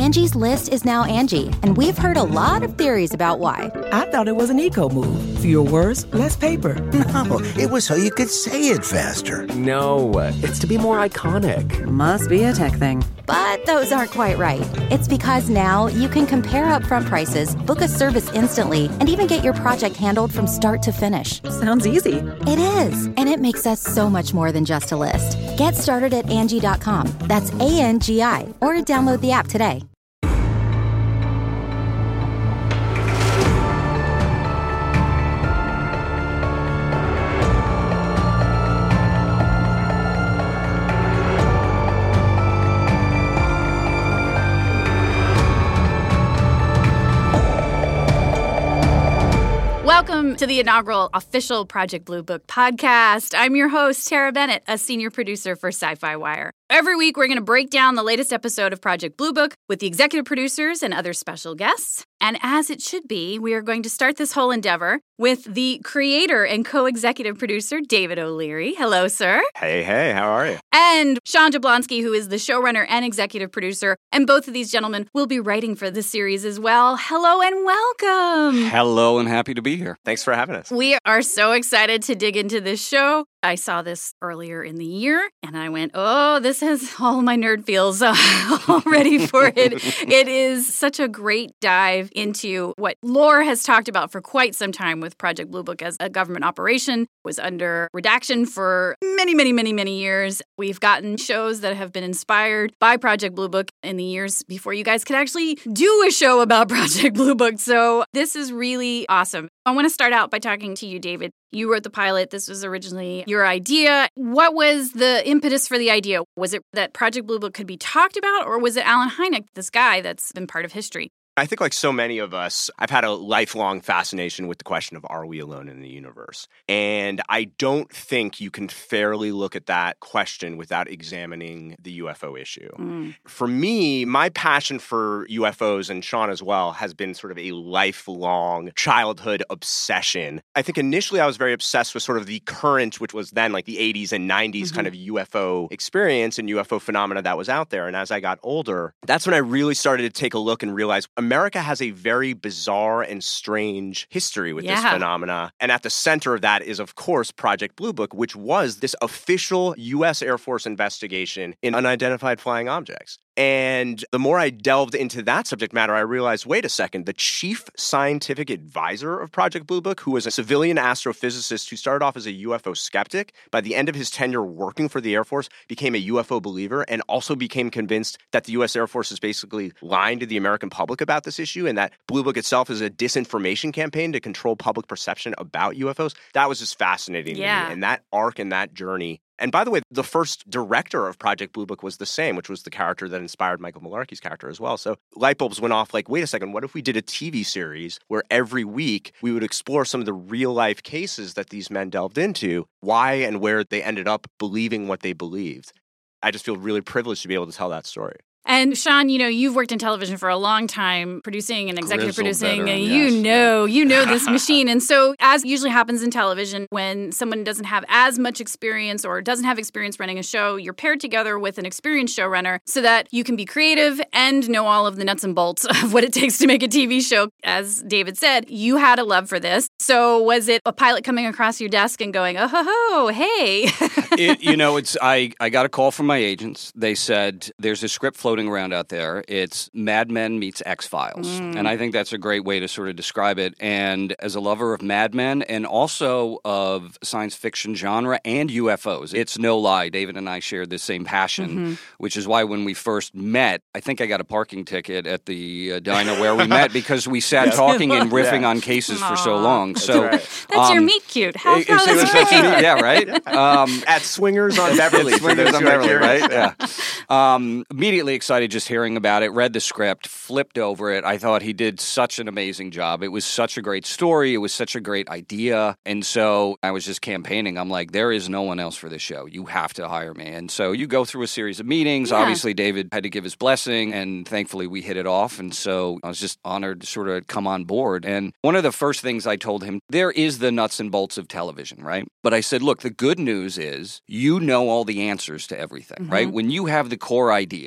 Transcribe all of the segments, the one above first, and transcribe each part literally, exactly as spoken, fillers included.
Angie's List is now Angie, and we've heard a lot of theories about why. I thought it was an eco move. Fewer words, less paper. No, it was so you could say it faster. No, it's to be more iconic. Must be a tech thing. But those aren't quite right. It's because now you can compare upfront prices, book a service instantly, and even get your project handled from start to finish. Sounds easy. It is, and it makes us so much more than just a list. Get started at Angie dot com. That's A N G I, or download the app today. Welcome to the inaugural official Project Blue Book podcast. I'm your host, Tara Bennett, a senior producer for Sci-Fi Wire. Every week, we're going to break down the latest episode of Project Blue Book with the executive producers and other special guests. And as it should be, we are going to start this whole endeavor with the creator and co-executive producer, David O'Leary. Hello, sir. Hey, hey, how are you? And Sean Jablonsky, who is the showrunner and executive producer. And both of these gentlemen will be writing for the series as well. Hello and welcome. Hello and happy to be here. Thanks for having us. We are so excited to dig into this show. I saw this earlier in the year, and I went, oh, this has all my nerd feels uh, all ready for it. It is such a great dive into what Lore has talked about for quite some time with Project Blue Book as a government operation. It was under redaction for many, many, many, many years. We've gotten shows that have been inspired by Project Blue Book in the years before you guys could actually do a show about Project Blue Book. So this is really awesome. I want to start out by talking to you, David. You wrote the pilot. This was originally your idea. What was the impetus for the idea? Was it that Project Blue Book could be talked about, or was it Alan Hynek, this guy that's been part of history? I think like so many of us, I've had a lifelong fascination with the question of are we alone in the universe? And I don't think you can fairly look at that question without examining the U F O issue. Mm. For me, my passion for U F Os, and Sean as well, has been sort of a lifelong childhood obsession. I think initially I was very obsessed with sort of the current, which was then like the eighties and nineties mm-hmm. kind of U F O experience and U F O phenomena that was out there. And as I got older, that's when I really started to take a look and realize America has a very bizarre and strange history with yeah. this phenomena. And at the center of that is, of course, Project Blue Book, which was this official U S Air Force investigation in unidentified flying objects. And the more I delved into that subject matter, I realized, wait a second, the chief scientific advisor of Project Blue Book, who was a civilian astrophysicist who started off as a U F O skeptic, by the end of his tenure working for the Air Force, became a U F O believer and also became convinced that the U S Air Force is basically lying to the American public about this issue and that Blue Book itself is a disinformation campaign to control public perception about U F Os. That was just fascinating yeah. to me. And that arc and that journey. And by the way, the first director of Project Blue Book was the same, which was the character that inspired Michael Malarkey's character as well. So light bulbs went off like, wait a second, what if we did a T V series where every week we would explore some of the real-life cases that these men delved into, why and where they ended up believing what they believed? I just feel really privileged to be able to tell that story. And Sean, you know, you've worked in television for a long time, producing and executive Grizzled producing, veteran, and you yes. know, you know this machine. And so, as usually happens in television, when someone doesn't have as much experience or doesn't have experience running a show, you're paired together with an experienced showrunner so that you can be creative and know all of the nuts and bolts of what it takes to make a T V show. As David said, you had a love for this. So was it a pilot coming across your desk and going, oh, ho, ho, hey? it, you know, it's I, I got a call from my agents. They said, there's a script floating around out there. It's Mad Men meets X-Files. Mm. And I think that's a great way to sort of describe it. And as a lover of Mad Men and also of science fiction genre and U F Os, it's no lie. David and I shared the same passion, mm-hmm. which is why when we first met, I think I got a parking ticket at the uh, diner where we met because we sat talking and riffing yeah. on cases Aww. for so long. That's so right. That's um, your meet cute. How it, how that's right. meet, yeah, right? Um, at Swingers on Beverly. Swingers on Beverly, right? Yeah. Um, immediately excited just hearing about it, read the script, flipped over it. I thought he did such an amazing job. It was such a great story. It was such a great idea. And so I was just campaigning. I'm like, there is no one else for this show. You have to hire me. And so you go through a series of meetings. Yeah. Obviously, David had to give his blessing, and thankfully we hit it off. And so I was just honored to sort of come on board. And one of the first things I told him, there is the nuts and bolts of television, right? But I said, look, the good news is you know all the answers to everything, mm-hmm. right? When you have the core idea, any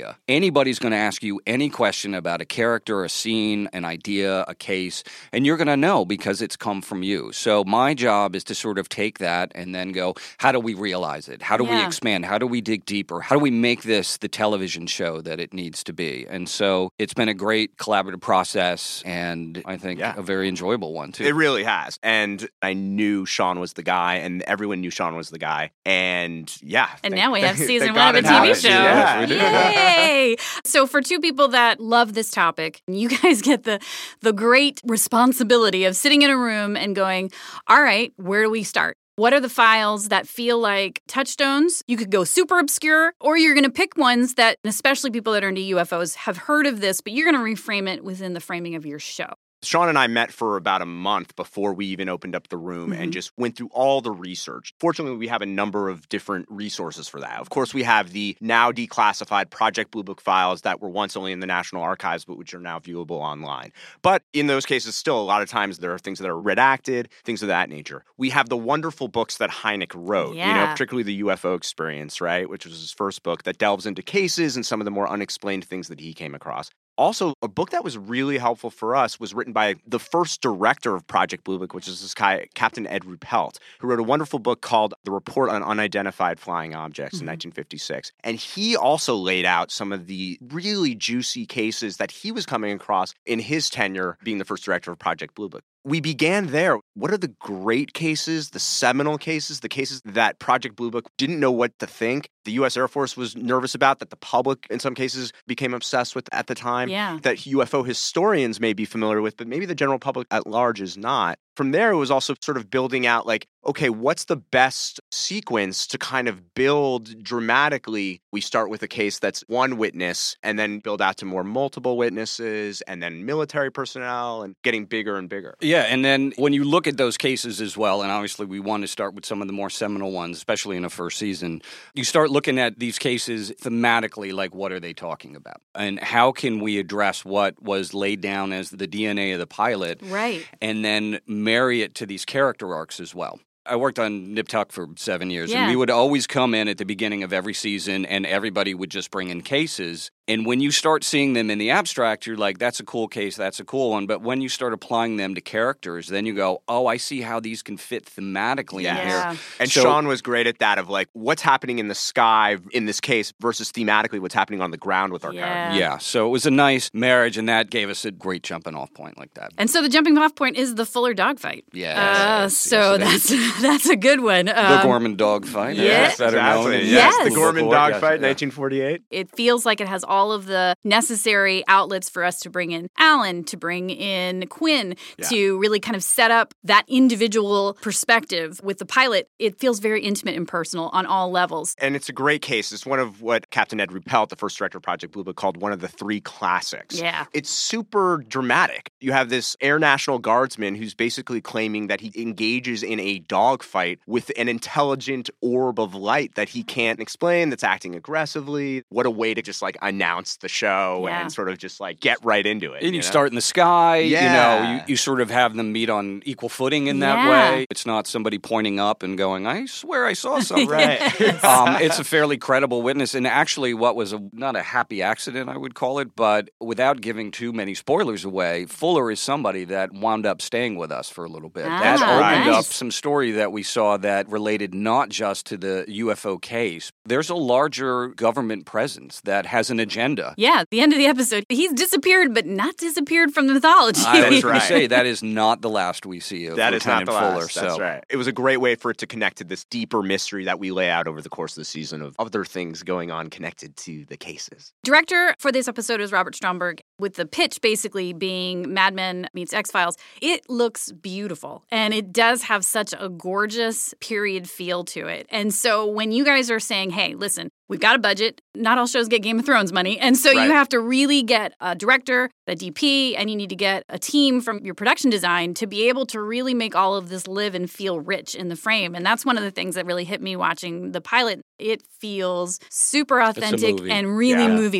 anybody's going to ask you any question about a character, a scene, an idea, a case, and you're going to know because it's come from you. So my job is to sort of take that and then go, how do we realize it? How do Yeah. we expand? How do we dig deeper? How do we make this the television show that it needs to be? And so it's been a great collaborative process, and I think Yeah. a very enjoyable one, too. It really has. And I knew Sean was the guy, and everyone knew Sean was the guy. And yeah. And thank- now we have thank- season thank one of a God it T V happened. show. Yeah. we do. Yay! So for two people that love this topic, you guys get the the great responsibility of sitting in a room and going, all right, where do we start? What are the files that feel like touchstones? You could go super obscure, or you're going to pick ones that, especially people that are into U F Os, have heard of this, but you're going to reframe it within the framing of your show. Sean and I met for about a month before we even opened up the room Mm-hmm. and just went through all the research. Fortunately, we have a number of different resources for that. Of course, we have the now declassified Project Blue Book files that were once only in the National Archives, but which are now viewable online. But in those cases, still, a lot of times there are things that are redacted, things of that nature. We have the wonderful books that Hynek wrote, you know, Yeah. particularly the U F O Experience, right, which was his first book that delves into cases and some of the more unexplained things that he came across. Also, a book that was really helpful for us was written by the first director of Project Blue Book, which is this guy, Captain Ed Ruppelt, who wrote a wonderful book called The Report on Unidentified Flying Objects Mm-hmm. in nineteen fifty-six. And he also laid out some of the really juicy cases that he was coming across in his tenure being the first director of Project Blue Book. We began there. What are the great cases, the seminal cases, the cases that Project Blue Book didn't know what to think, the U S Air Force was nervous about, that the public in some cases became obsessed with at the time, Yeah. that U F O historians may be familiar with, but maybe the general public at large is not. From there, it was also sort of building out like, okay, what's the best sequence to kind of build dramatically? We start with a case that's one witness and then build out to more multiple witnesses and then military personnel and getting bigger and bigger. Yeah, and then when you look at those cases as well, and obviously we want to start with some of the more seminal ones, especially in a first season, you start looking at these cases thematically, like what are they talking about? And how can we address what was laid down as the D N A of the pilot? Right. And then marry it to these character arcs as well. I worked on Nip Tuck for seven years, Yeah. and we would always come in at the beginning of every season, and everybody would just bring in cases. And when you start seeing them in the abstract, you're like, that's a cool case, that's a cool one. But when you start applying them to characters, then you go, oh, I see how these can fit thematically Yes. in Yeah. here. And So- Sean was great at that of like, what's happening in the sky in this case versus thematically what's happening on the ground with our Yeah. characters. Yeah, so it was a nice marriage, and that gave us a great jumping off point like that. And so the jumping off point is the Fuller dogfight. Yes, Uh, yes, so yes, it that's that's a good one. The Um, Gorman dog fight. yes, better known exactly. as- Yes, Yes. the Gorman Yes, dogfight, yeah. nineteen forty-eight. It feels like it has all of the necessary outlets for us to bring in Alan, to bring in Quinn, Yeah. to really kind of set up that individual perspective. With the pilot, it feels very intimate and personal on all levels. And it's a great case. It's one of what Captain Ed Ruppelt, the first director of Project Blue Book, called one of the three classics. Yeah. It's super dramatic. You have this Air National Guardsman who's basically claiming that he engages in a dogfight with an intelligent orb of light that he can't explain, that's acting aggressively. What a way to just like announce the show Yeah. and sort of just like get right into it. And you know? start in the sky, you know, Yeah. you, you sort of have them meet on equal footing in that Yeah. way. It's not somebody pointing up and going, I swear I saw something. Right. um, it's a fairly credible witness. And actually, what was a, not a happy accident, I would call it, but without giving too many spoilers away, Fuller is somebody that wound up staying with us for a little bit. Ah, that opened nice. up some story that we saw that related not just to the U F O case. There's a larger government presence that has an agenda. Yeah, the end of the episode, he's disappeared, but not disappeared from the mythology. I was That's going to right. say that is not the last we see of That is not Lieutenant the Fuller. last. That's so. right. It was a great way for it to connect to this deeper mystery that we lay out over the course of the season of other things going on connected to the cases. Director for this episode is Robert Stromberg, with the pitch basically being Mad Men meets X-Files. It looks beautiful, and it does have such a gorgeous period feel to it. And so when you guys are saying, hey, listen, we've got a budget, not all shows get Game of Thrones money, and so Right. you have to really get a director, a D P, and you need to get a team from your production design to be able to really make all of this live and feel rich in the frame. And that's one of the things that really hit me watching the pilot. It feels super authentic movie. and really Yeah. movie-like.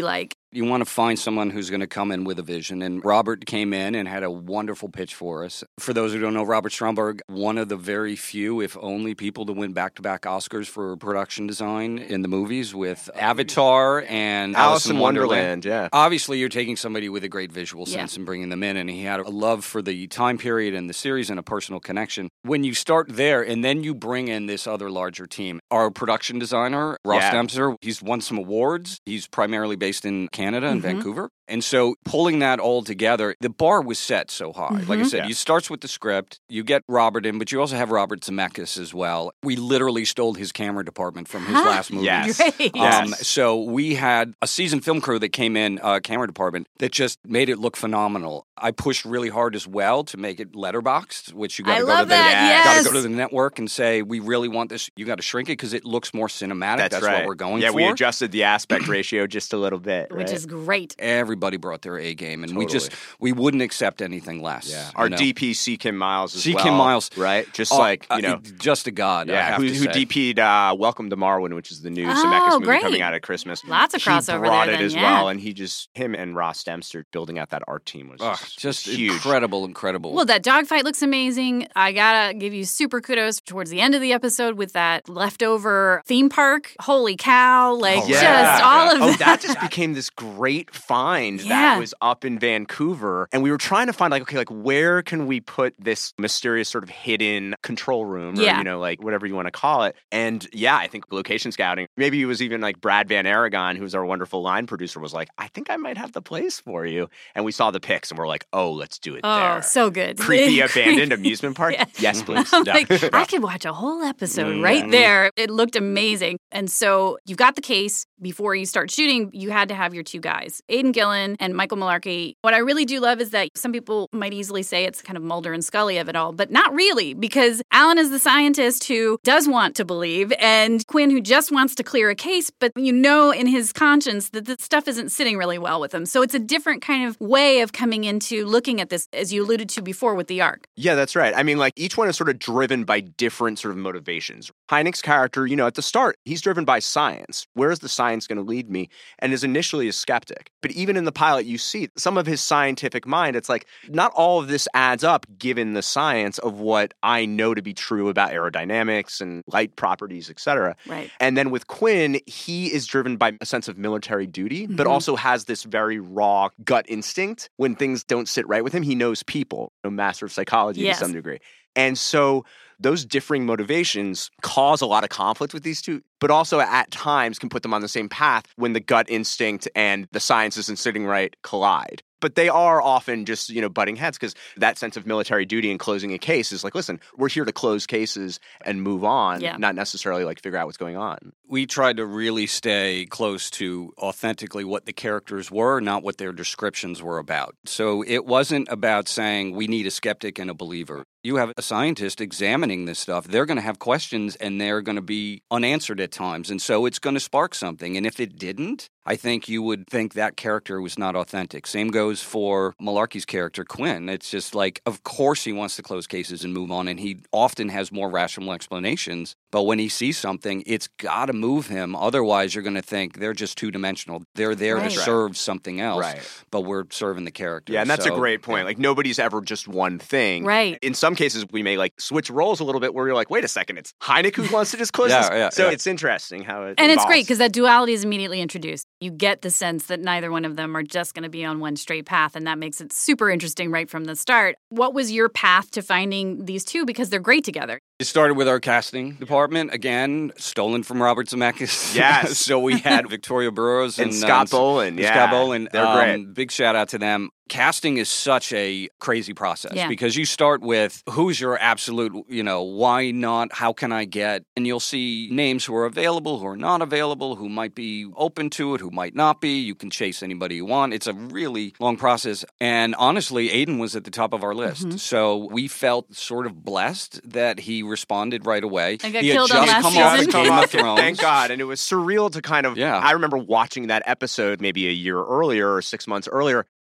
You want to find someone who's going to come in with a vision. And Robert came in and had a wonderful pitch for us. For those who don't know, Robert Stromberg, one of the very few, if only, people to win back-to-back Oscars for production design in the movies with Avatar and Alice in Wonderland. Wonderland, yeah. Obviously, you're taking somebody with a great visual sense Yeah. and bringing them in, and he had a love for the time period and the series and a personal connection. When you start there, and then you bring in this other larger team, our production designer, Ross Yeah. Dempster, he's won some awards. He's primarily based in Canada and Vancouver. And so pulling that all together, the bar was set so high. Mm-hmm. Like I said, Yeah. you starts with the script, you get Robert in, but you also have Robert Zemeckis as well. We literally stole his camera department from his Huh? last movie. Yes. Great. Um, Yes. so we had a seasoned film crew that came in, uh, camera department, that just made it look phenomenal. I pushed really hard as well to make it letterboxed, which you got I to go love to the that, got to yes. go to the network and say we really want this. You got to shrink it because it looks more cinematic. That's, That's right. what we're going yeah, for. we adjusted the aspect ratio just a little bit. Which right? is great. Everybody brought their A game, and we just Totally. we wouldn't accept anything less. Yeah. you Our know? D P, C. Kim Miles, as C. well. Kim Miles. Right? Just Oh, like, uh, you know. just a god. I Yeah, have who, to who say. D P'd uh, Welcome to Marwin, which is the new Oh, Zemeckis movie great. coming out at Christmas. Lots of crossover He brought there it then, as yeah. well, and he just, him and Ross Dempster building out that art team was Ugh, just, just huge. incredible, incredible. Well, that dogfight looks amazing. I gotta give you super kudos towards the end of the episode with that leftover theme park. Holy cow. Like, Oh, just yeah. all of Oh, that. that just became this great find Yeah. that was up in Vancouver. And we were trying to find, like, okay, like, where can we put this mysterious sort of hidden control room or, Yeah. you know, like, whatever you want to call it. And yeah, I think location scouting, maybe it was even like Brad Van Aragon, who's our wonderful line producer, was like, I think I might have the place for you. And we saw the pics and we're like, oh, let's do it Oh, there. so good. Creepy abandoned amusement park? Yeah. Yes, please. I'm Yeah. like, I could watch a whole episode Mm, right yeah. there. It looked amazing. And so you've got the case. Before you start shooting, you had to have your two guys, Aidan Gillen and Michael Malarkey. What I really do love is that some people might easily say it's kind of Mulder and Scully of it all, but not really, because Alan is the scientist who does want to believe, and Quinn who just wants to clear a case, but you know in his conscience that this stuff isn't sitting really well with him. So it's a different kind of way of coming into looking at this, as you alluded to before with the arc. Yeah, that's right. I mean, like, each one is sort of driven by different sort of motivations. Hynek's character, you know, at the start, he's driven by science. Where is the science going to lead me? And is initially a skeptic. But even in the pilot, you see some of his scientific mind. It's like, not all of this adds up given the science of what I know to be true about aerodynamics and light properties, et cetera. Right. And then with Quinn, he is driven by a sense of military duty, but Mhm. also has this very raw gut instinct. When things don't sit right with him, he knows people, a master of psychology Yes. to some degree. And so those differing motivations cause a lot of conflict with these two, but also at times can put them on the same path when the gut instinct and the science isn't sitting right collide. But they are often just, you know, butting heads because that sense of military duty and closing a case is like, listen, we're here to close cases and move on, Yeah. not necessarily like figure out what's going on. We tried to really stay close to authentically what the characters were, not what their descriptions were about. So it wasn't about saying we need a skeptic and a believer. You have a scientist examining this stuff. They're going to have questions and they're going to be unanswered at times. And so it's going to spark something. And if it didn't, I think you would think that character was not authentic. Same goes for Malarkey's character, Quinn. It's just like, of course he wants to close cases and move on, and he often has more rational explanations. But when he sees something, it's got to move him. Otherwise, you're going to think they're just two-dimensional. They're there Right. to serve something else, Right. but we're serving the character. Yeah, and that's So, a great point. yeah. Like, nobody's ever just one thing. Right. In some cases, we may, like, switch roles a little bit where you're like, wait a second, it's Hynek who wants to just close Yeah, this. yeah, so yeah. it's interesting how it And it's great evolves. because that duality is immediately introduced. You get the sense that neither one of them are just going to be on one straight path, and that makes it super interesting right from the start. What was your path to finding these two? Because they're great together. It started with our casting department, again, stolen from Robert Zemeckis. Yes. So we had Victoria Burrows And and, Scott um, Boland, and yeah. Scott Boland. They're Um, great. Big shout out to them. Casting is such a crazy process Yeah. because you start with who's your absolute, you know, why not, how can I get, and you'll see names who are available, who are not available, who might be open to it, who might not be. You can chase anybody you want. It's a really long process. And honestly, Aidan was at the top of our list. Mm-hmm. So we felt sort of blessed that he responded right away. And got he had killed on just last come off season. of Game of Thrones. Thank God. And it was surreal to kind of, Yeah. I remember watching that episode maybe a year earlier or six months earlier.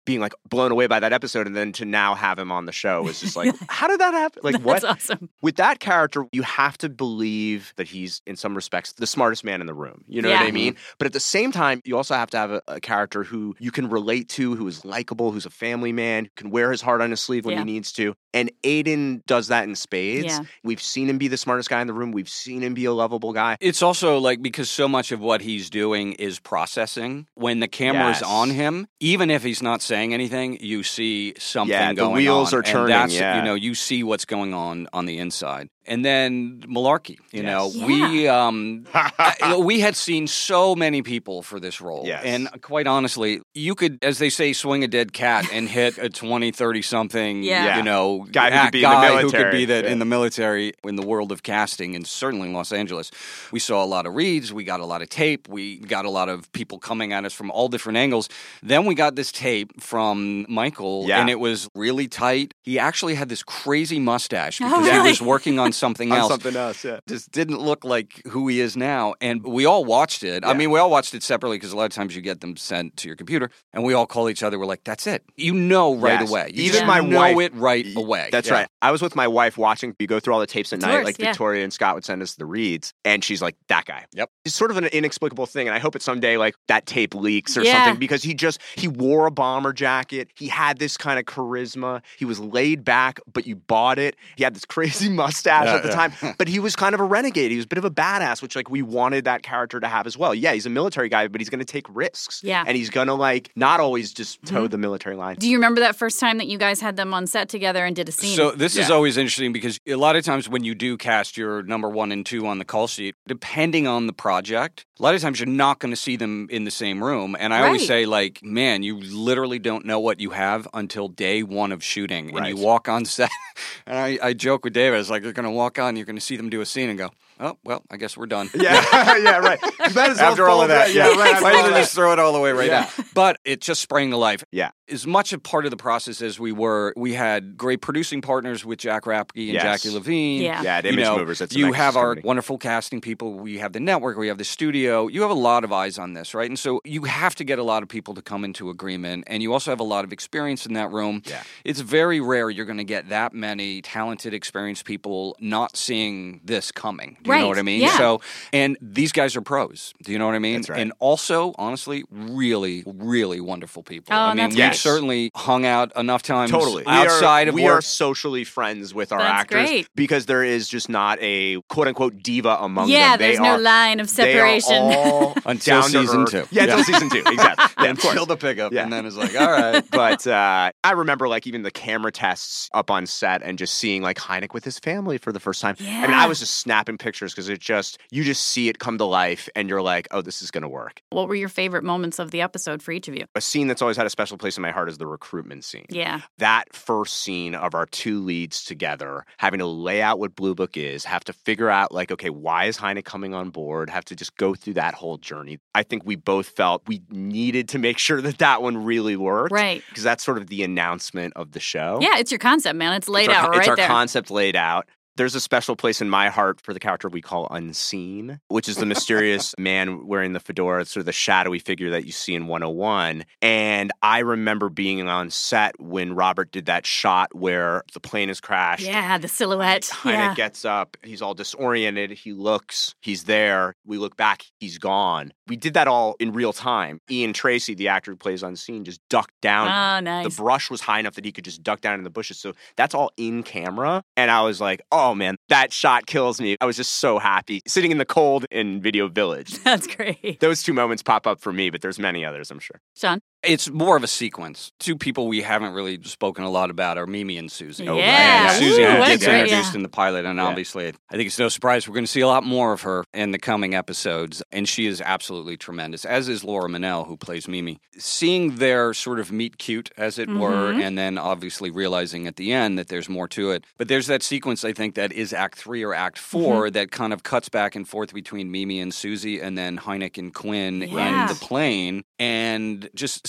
being like blown away by that episode, and then to now have him on the show was just like, how did that happen? Like, what? That's awesome. With that character, you have to believe that he's, in some respects, the smartest man in the room. You know Yeah. what I mean? But at the same time, you also have to have a, a character who you can relate to, who is likable, who's a family man, who can wear his heart on his sleeve when Yeah. he needs to. And Aiden does that in spades. Yeah. We've seen him be the smartest guy in the room. We've seen him be a lovable guy. It's also like because so much of what he's doing is processing. When the camera's Yes. on him, even if he's not saying anything, you see something Yeah, the going on. wheels are And turning, that's, yeah. You know, you see what's going on on the inside. And then malarkey, you know, Yes. we um, I- we had seen so many people for this role. Yes. And quite honestly, you could, as they say, swing a dead cat and hit a twenty, thirty-something, Yeah. you know, Guy who act- could be in the guy who military. could be that Yeah. in the military, in the world of casting, and certainly in Los Angeles. We saw a lot of reads, we got a lot of tape, we got a lot of people coming at us from all different angles. Then we got this tape from Michael, Yeah. and it was really tight. He actually had this crazy mustache Oh, because really? he was working on something On else. something else, yeah. Just didn't look like who he is now. And we all watched it. I Yeah. mean, we all watched it separately because a lot of times you get them sent to your computer, and we all call each other. We're like, that's it. You know right Yes. away. You Even just my know wife- it right away. That's Yeah. right. I was with my wife watching, you go through all the tapes at Of night, course, like yeah. Victoria and Scott would send us the reads, and she's like, that guy. Yep. It's sort of an inexplicable thing, and I hope it someday, like, that tape leaks or Yeah. something, because he just, he wore a bomber jacket, he had this kind of charisma, he was laid back, but you bought it, he had this crazy mustache Yeah, at the yeah. time, but he was kind of a renegade, he was a bit of a badass, which, like, we wanted that character to have as well. Yeah, he's a military guy, but he's going to take risks. Yeah. And he's going to, like, not always just toe the military line. Do you remember that first time that you guys had them on set together and did a scene? So this is Yeah. always interesting because a lot of times when you do cast your number one and two on the call sheet, depending on the project, a lot of times you're not going to see them in the same room. And I always Right. say, like, man, you literally don't know what you have until day one of shooting. And Right. you walk on set. And I, I joke with David, it's like, you're going to walk on, you're going to see them do a scene and go, oh, well, I guess we're done. Yeah, yeah, right. You might as well After all of fold that, it. yeah, yeah, right. Might as well just throw it all away right Yeah. now. But it just sprang to life. Yeah. As much a part of the process as we were, we had great producing partners with Jack Rapke and Yes. Jackie Levine. Yeah. Yeah, at You Image know, Movers. It's a you nice have our company. wonderful casting people. We have the network. We have the studio. You have a lot of eyes on this, right? And so you have to get a lot of people to come into agreement. And you also have a lot of experience in that room. Yeah. It's very rare you're going to get that many talented, experienced people not seeing this coming. Do you know Right. what I mean? Yeah. So, and these guys are pros. Do you know what I mean? That's right. And also, honestly, really, really wonderful people. Oh, I mean, that's we've great. certainly hung out enough times Totally. outside we are, of we work. are socially friends with our That's actors great. because there is just not a quote unquote diva among yeah, them. They there's no are, line of they are separation. all Until down to season earth. two. Yeah, Yeah. until season two. Exactly. Yeah, of course. Until the pickup. Yeah. And then it's like, all right. But uh, I remember like even the camera tests up on set and just seeing like Hynek with his family for the first time. I mean, Yeah. I was just snapping pictures because it just, you just see it come to life and you're like, oh, this is going to work. What were your favorite moments of the episode for each of you? A scene that's always had a special place in my heart is the recruitment scene. Yeah. That first scene of our two leads together, having to lay out what Blue Book is, have to figure out, like, okay, why is Hynek coming on board, have to just go through that whole journey. I think we both felt we needed to make sure that that one really worked. Right. Because that's sort of the announcement of the show. Yeah, it's your concept, man. It's laid It's our, out right It's our there. concept laid out. There's a special place in my heart for the character we call Unseen, which is the mysterious man wearing the fedora. It's sort of the shadowy figure that you see in one oh one. And I remember being on set when Robert did that shot where the plane has crashed. Yeah, the silhouette. Hynek Yeah. gets up. He's all disoriented. He looks. He's there. We look back. He's gone. We did that all in real time. Ian Tracy, the actor who plays Unseen, just ducked down. Oh, nice. The brush was high enough that he could just duck down in the bushes. So that's all in camera. And I was like, oh man, that shot kills me. I was just so happy. Sitting in the cold in Video Village. That's great. Those two moments pop up for me, but there's many others, I'm sure. Sean? It's more of a sequence. Two people we haven't really spoken a lot about are Mimi and Susie. Oh, And yeah. Susie Ooh, what a gets great- introduced yeah. in the pilot, and Yeah. obviously, I think it's no surprise we're going to see a lot more of her in the coming episodes, and she is absolutely tremendous, as is Laura Minnell, who plays Mimi. Seeing their sort of meet cute, as it were, Mhm. and then obviously realizing at the end that there's more to it. But there's that sequence, I think, that is Act Three or Act Four that kind of cuts back and forth between Mimi and Susie, and then Hynek and Quinn Yeah. in the plane, and just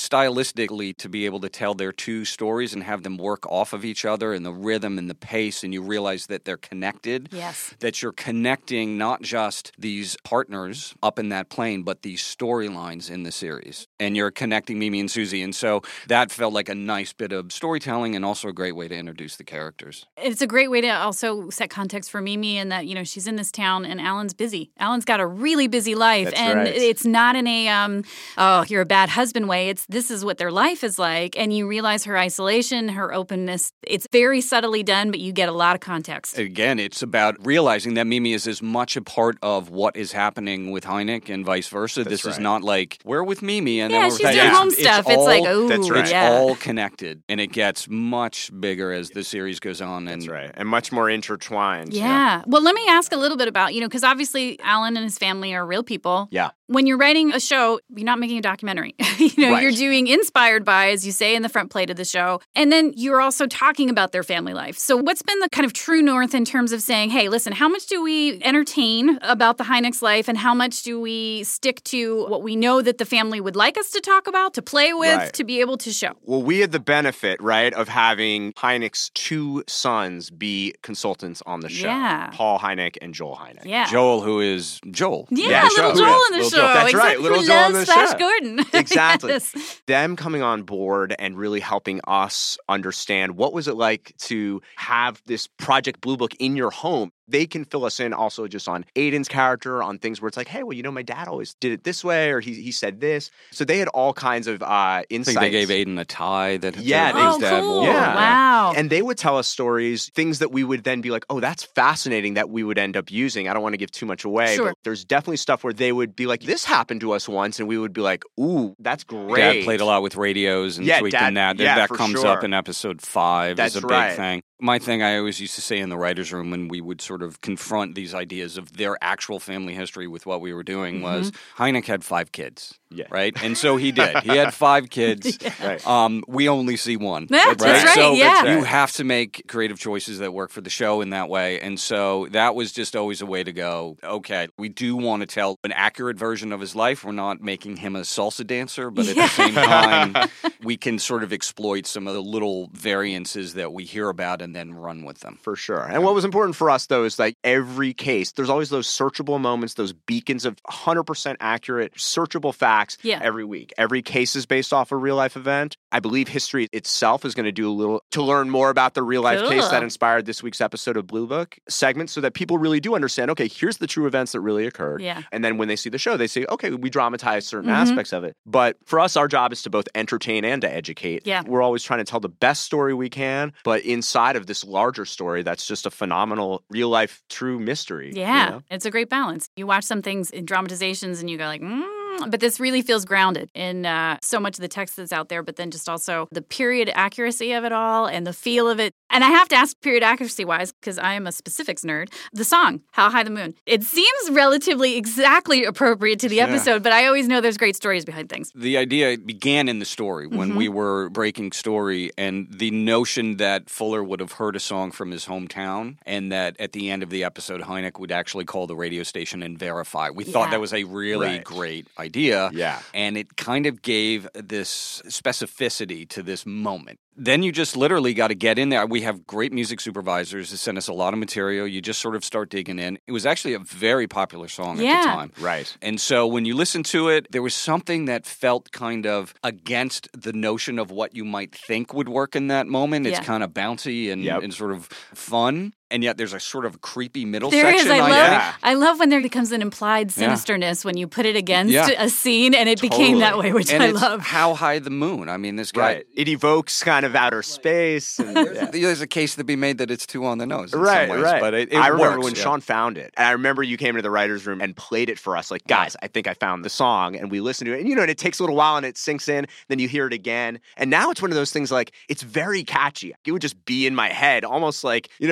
stylistically to be able to tell their two stories and have them work off of each other and the rhythm and the pace, and you realize that they're connected. Yes. That you're connecting not just these partners up in that plane, but these storylines in the series. And you're connecting Mimi and Susie. And so that felt like a nice bit of storytelling and also a great way to introduce the characters. It's a great way to also set context for Mimi in that, you know, she's in this town and Alan's busy. Alan's got a really busy life. That's and right. it's not in a, um, oh, you're a bad husband way. It's this is what their life is like. And you realize her isolation, her openness. It's very subtly done, but you get a lot of context. Again, it's about realizing that Mimi is as much a part of what is happening with Hynek and vice versa. That's this is right. not like, we're with Mimi. And Yeah, then we're she's with- doing it's- home stuff. It's all- like, ooh, That's right. It's yeah. all connected, and it gets much bigger as the series goes on. And That's right. And much more intertwined. Yeah. Well, let me ask a little bit about, you know, because obviously Alan and his family are real people. Yeah. When you're writing a show, you're not making a documentary. you know, Right. you're doing inspired by, as you say in the front plate of the show. And then you're also talking about their family life. So what's been the kind of true north in terms of saying, hey, listen, how much do we entertain about the Hynek's life and how much do we stick to what we know that the family would like us to talk about, to play with, Right. to be able to show? Well, we had the benefit, right, of having Hynek's two sons be consultants on the show. Yeah. Paul Hynek and Joel Hynek. Yeah. Joel, who is Joel. Yeah, Yeah, little show. Joel Yeah, in the Little show. Joel. That's exactly. right, little Who Joel in loves the Flash show. Gordon. Exactly. Yes. Them coming on board and really helping us understand what was it like to have this Project Blue Book in your home. They can fill us in also just on Aiden's character, on things where it's like, hey, well, you know, my dad always did it this way, or he he said this. So they had all kinds of uh, I insights. think they gave Aiden a tie that Yeah, that they- his Oh, dad cool. wore. Yeah. Wow. And they would tell us stories, things that we would then be like, oh, that's fascinating that we would end up using. I don't want to give too much away. Sure. But there's definitely stuff where they would be like, this happened to us once. And we would be like, ooh, that's great. Dad played a lot with radios and Yeah, tweaked Dad- in that. yeah, that for comes sure. up in episode five That's is a big right. thing. My thing I always used to say in the writer's room when we would sort of confront these ideas of their actual family history with what we were doing was Hynek had five kids. Yeah. Right? And so he did. He had five kids. Right. Um, we only see one. Yeah, that's right, So yeah. you have to make creative choices that work for the show in that way. And so that was just always a way to go, okay, we do want to tell an accurate version of his life. We're not making him a salsa dancer, but at Yeah. the same time, we can sort of exploit some of the little variances that we hear about and then run with them. For sure. And what was important for us, though, is like every case, there's always those searchable moments, those beacons of one hundred percent accurate, searchable facts Yeah. every week. Every case is based off a real life event. I believe history itself is going to do a little to learn more about the real life case Cool. that inspired this week's episode of Blue Book segment so that people really do understand, okay, here's the true events that really occurred. Yeah. And then when they see the show, they say, okay, we dramatize certain Mhm. aspects of it. But for us, our job is to both entertain and to educate. Yeah. We're always trying to tell the best story we can, but inside of this larger story, that's just a phenomenal real life true mystery. you Yeah, know? it's a great balance. You watch some things in dramatizations and you go like, mm, but this really feels grounded in uh, so much of the text that's out there, but then just also the period accuracy of it all and the feel of it. And I have to ask period accuracy wise, because I am a specifics nerd, the song, How High the Moon. It seems relatively exactly appropriate to the Yeah. episode, but I always know there's great stories behind things. The idea began in the story when Mm-hmm. we were breaking story, and the notion that Fuller would have heard a song from his hometown and that at the end of the episode, Hynek would actually call the radio station and verify. We Yeah. thought that was a really Right. great idea. Yeah. And it kind of gave this specificity to this moment. Then you just literally got to get in there. We have great music supervisors that send us a lot of material. You just sort of start digging in. It was actually a very popular song Yeah. at the time. Right. And so when you listen to it, there was something that felt kind of against the notion of what you might think would work in that moment. It's Yeah. kind of bouncy and, Yep. and sort of fun. And yet there's a sort of creepy middle There section. is. I love. yeah. I love when there becomes an implied Yeah. sinisterness when you put it against Yeah. a scene, and it became that Totally. way, which And I it's love. How High the Moon. I mean, this guy. Right. It evokes kind of outer space. And, yeah. There's a case to be made that it's too on the nose in Right, some ways, right. but it, it I remember works, when yeah. Sean found it. And I remember you came into the writer's room and played it for us. Like, guys, I think I found the song. And we listened to it. And, you know, and it takes a little while and it sinks in. Then you hear it again. And now it's one of those things like, it's very catchy. It would just be in my head, almost like, you know what I mean?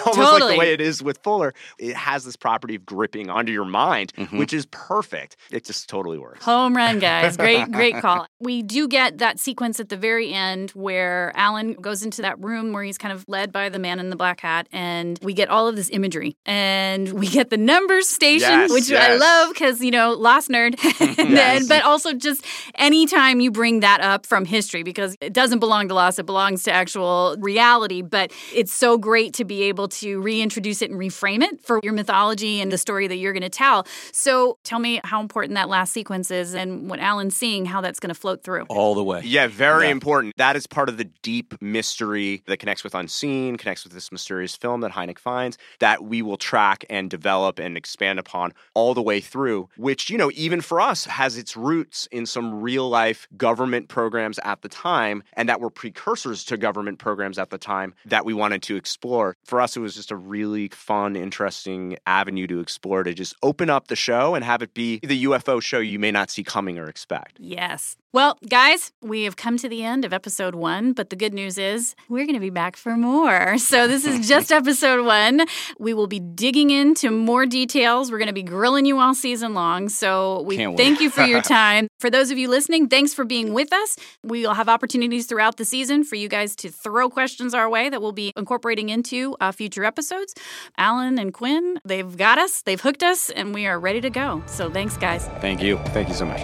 almost totally. like the way it is with Fuller. It has this property of gripping onto your mind, mm-hmm. which is perfect. It just totally works. Home run, guys. Great, great call. We do get that sequence at the very end where Alan goes into that room where he's kind of led by the man in the black hat, and we get all of this imagery. And we get the numbers station, yes, which yes. I love because, you know, Lost Nerd. and, yes. But also just anytime you bring that up from history, because it doesn't belong to Lost, it belongs to actual reality. But it's so great to be able to reintroduce it and reframe it for your mythology and the story that you're going to tell. So tell me how important that last sequence is and what Alan's seeing, how that's going to float through. All the way. Yeah, very yeah. important. That is part of the deep mystery that connects with Unseen, connects with this mysterious film that Hynek finds, that we will track and develop and expand upon all the way through, which, you know, even for us has its roots in some real life government programs at the time, and that were precursors to government programs at the time that we wanted to explore. For us, it was just a really fun, interesting avenue to explore, to just open up the show and have it be the U F O show you may not see coming or expect. Yes. Well, guys, we have come to the end of episode one, but the good news is we're going to be back for more. So this is just episode one. We will be digging into more details. We're going to be grilling you all season long. So we Can't thank wait. you for your time. For those of you listening, thanks for being with us. We will have opportunities throughout the season for you guys to throw questions our way that we'll be incorporating into uh, future episodes. Alan and Quinn, they've got us, they've hooked us, and we are ready to go. So thanks, guys. Thank you. Thank you so much.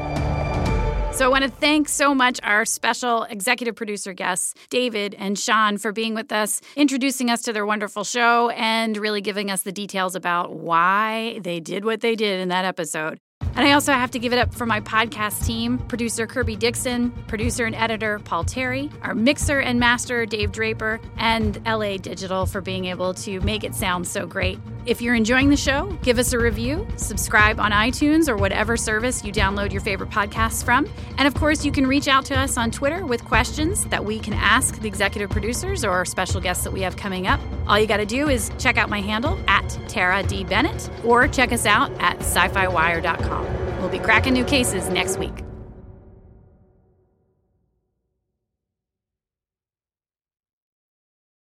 So I want to thank so much our special executive producer guests, David and Sean, for being with us, introducing us to their wonderful show, and really giving us the details about why they did what they did in that episode. And I also have to give it up for my podcast team, producer Kirby Dixon, producer and editor Paul Terry, our mixer and master Dave Draper, and L A Digital for being able to make it sound so great. If you're enjoying the show, give us a review, subscribe on iTunes or whatever service you download your favorite podcasts from. And of course, you can reach out to us on Twitter with questions that we can ask the executive producers or special guests that we have coming up. All you got to do is check out my handle at Tara D. Bennett or check us out at sci fi wire dot com. We'll be cracking new cases next week.